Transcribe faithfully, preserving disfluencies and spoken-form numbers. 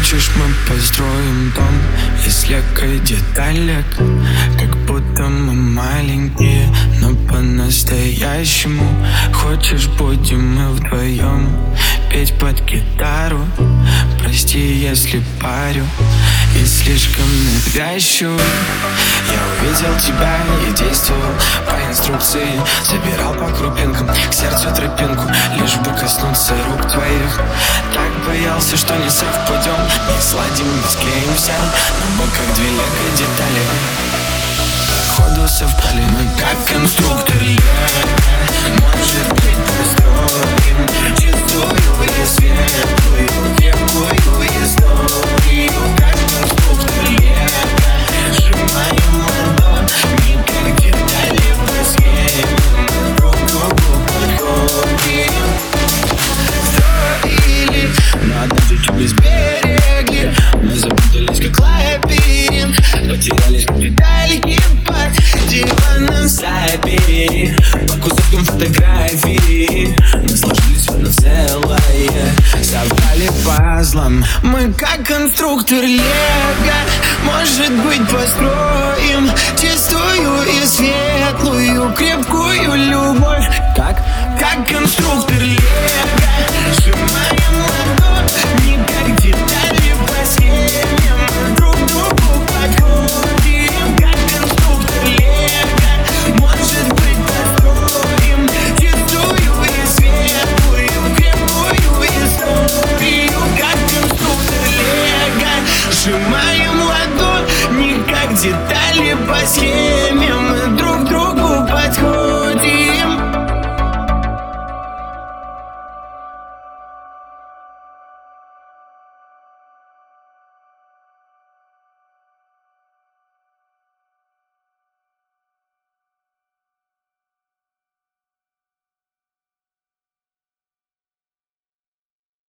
Хочешь, мы построим дом из лего и деталек, как будто мы маленькие, но по-настоящему. Хочешь, будем мы вдвоем петь под гитару? Прости, если парю и слишком навязчивый. Я увидел тебя и действовал по инструкции, собирал по крупинкам к сердцу тропинку, лишь бы коснуться рук твоих. Так боялся, что не совпадем, не сладим, не склеимся, но мы как две лего детали ходу совпали. Мы как конструктор лего, может быть, построим чистую и светлую, крепкую историю. Как конструктор лего, сжимаем ладонь, не как детали по схеме, друг другу подходим. Строили, но однажды чуть не сберегли. Мы запутались как лабиринт, потерялись как детальки под диваном. Забери по кусочкам фотографии, мы сложились в одно целое, собрали пазлом. Мы как конструктор лего, может быть, построим чистую и светлую, крепкую любовь. Как? Как конструктор лего, сжимаем ладонь, не как детали по схемам, друг другу подходим. Как конструктор лего, может быть, построим чистую и светлую, крепкую историю. Как конструктор лего, сжимаем ладонь, не как детали по схемам.